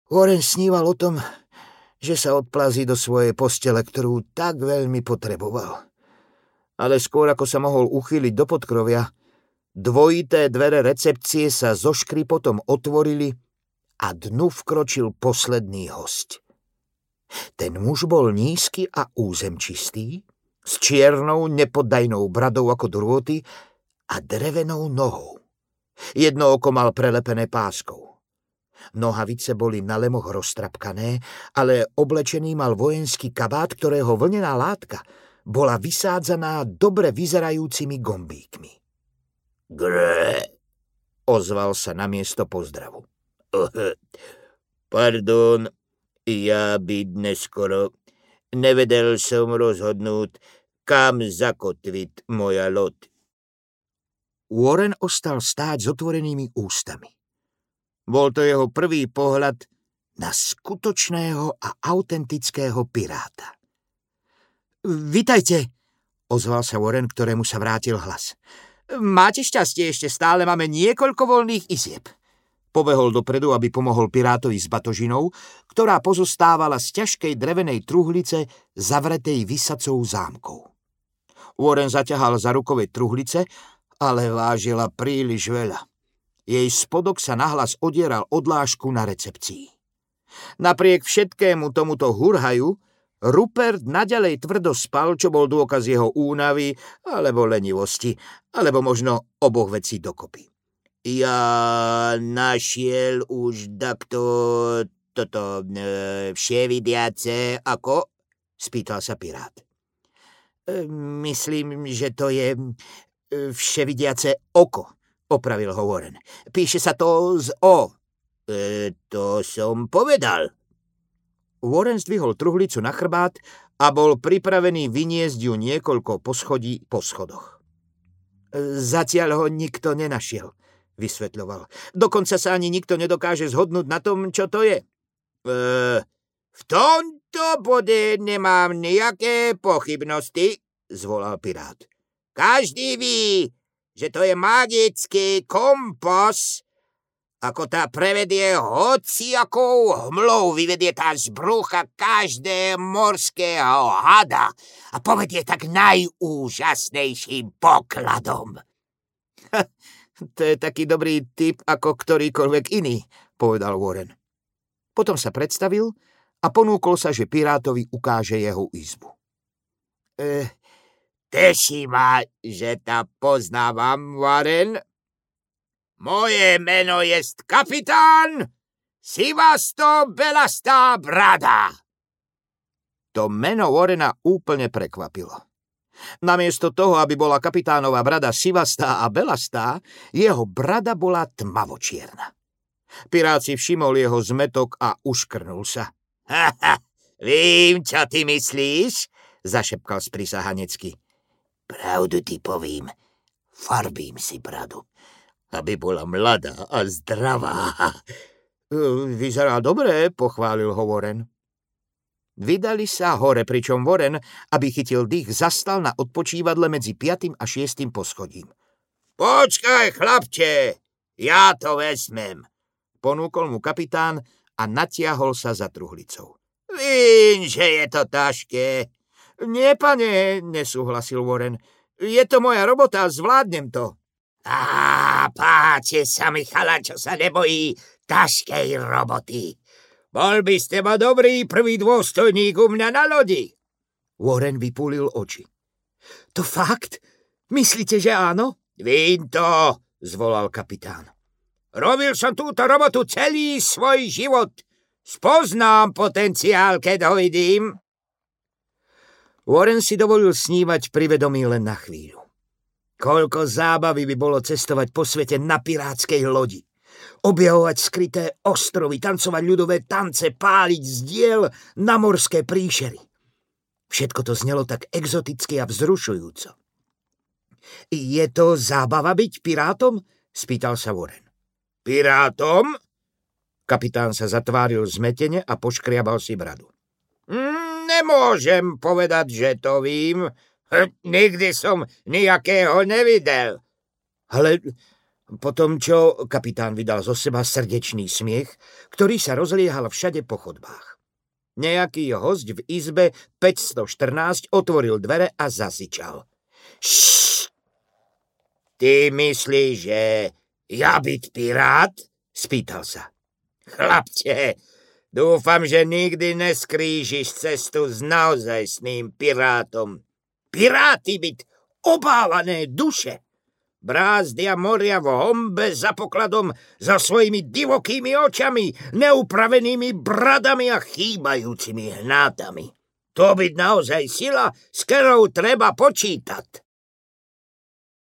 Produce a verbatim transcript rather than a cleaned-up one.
Warren sníval o tom, že sa odplazí do svojej postele, ktorú tak veľmi potreboval. Ale skôr ako sa mohol uchýliť do podkrovia, dvojité dvere recepcie sa so škripotom otvorili a dnu vkročil posledný hosť. Ten muž bol nízky a územčistý, s čiernou nepoddajnou bradou ako drôty a drevenou nohou. Jedno oko mal prelepené páskou. Nohavice boli na lemoch roztrapkané, ale oblečený mal vojenský kabát, ktorého vlnená látka bola vysádzaná dobre vyzerajúcimi gombíkmi. Gré, ozval sa namiesto pozdravu. Pardon, ja by dnes skoro nevedel som rozhodnúť, kam zakotviť moja loď. Warren ostal stáť s otvorenými ústami. Bol to jeho prvý pohľad na skutočného a autentického piráta. Vitajte, ozval sa Warren, ktorému sa vrátil hlas. Máte šťastie, ešte stále máme niekoľko voľných izieb. Pobehol dopredu, aby pomohol pirátovi s batožinou, ktorá pozostávala z ťažkej drevenej truhlice zavretej visacou zámkou. Warren zaťahal za rukove truhlice, ale vážila príliš veľa. Jej spodok sa nahlas odieral od lášku na recepcii. Napriek všetkému tomuto hurhaju, Rupert naďalej tvrdo spal, čo bol dôkaz jeho únavy alebo lenivosti, alebo možno oboch vecí dokopy. Ja našiel už takto toto e, vševidiace ako? Spýtal sa pirát. E, myslím, že to je e, vševidiace oko, opravil ho Warren. Píše sa to z O. E, to som povedal. Warren zdvihol truhlicu na chrbát a bol pripravený vyniesť ju niekoľko poschodí po schodoch. Zatiaľ ho nikto nenašiel, vysvetľoval. Dokonca sa ani nikto nedokáže zhodnúť na tom, čo to je. E, v tomto bode nemám nejaké pochybnosti, zvolal pirát. Každý ví, že to je magický kompas. Ako tá prevedie hociakou hmlou, vyvedie tá z brucha každé morského hada a povedie tak najúžasnejším pokladom. To je taký dobrý typ ako ktorýkoľvek iný, povedal Warren. Potom sa predstavil a ponúkol sa, že pirátovi ukáže jeho izbu. E, teší ma, že ťa poznávam, Warren. Moje meno jest kapitán Sivasto Belastá Brada. To meno Warrena úplne prekvapilo. Namiesto toho, aby bola kapitánova brada sivastá a belastá, jeho brada bola tmavočierna. Pirát si všimol jeho zmetok a uškrnul sa. Ha, ha, vím, čo ty myslíš, zašepkal sprisahanecky. Pravdu ti povím, farbím si bradu, aby bola mladá a zdravá. Vyzerá dobre, pochválil ho Warren. Vydali sa hore, pričom Warren, aby chytil dých, zastal na odpočívadle medzi piatym a šiestym poschodím. Počkaj, chlapče, ja to vezmem, ponúkol mu kapitán a natiahol sa za truhlicou. Vím, že je to ťažké. Nie, pane, nesúhlasil Warren. Je to moja robota, zvládnem to. Á, páči sa mi chalan, čo sa nebojí ťažkej roboty. Bol by ste ma dobrý prvý dôstojník u mňa na lodi. Warren vypúlil oči. To fakt? Myslíte, že áno? Vím to, zvolal kapitán. Robil som túto robotu celý svoj život. Spoznám potenciál, keď ho vidím. Warren si dovolil snívať pri vedomí len na chvíľu. Koľko zábavy by bolo cestovať po svete na pirátskej lodi. Objavovať skryté ostrovy, tancovať ľudové tance, páliť z diel na morské príšery. Všetko to znelo tak exoticky a vzrušujúco. Je to zábava byť pirátom? Spýtal sa Warren. Pirátom? Kapitán sa zatváril zmetene a poškriabal si bradu. Mm, nemôžem povedať, že to vím. Nikdy som nejakého nevidel. Ale Potom, čo kapitán vydal zo seba srdečný smiech, ktorý sa rozliehal všade po chodbách. Nejaký hosť v izbe päťstoštrnásť otvoril dvere a zasičal. Ššš! Ty myslíš, že ja byť pirát? Spýtal sa. Chlapče, dúfam, že nikdy neskrížiš cestu s naozajstným pirátom. Piráty byť obávané duše. Brázdia moria v hombe za pokladom, za svojimi divokými očami, neupravenými bradami a chýbajúcimi hnátami. To byť naozaj sila, s ktorou treba počítať.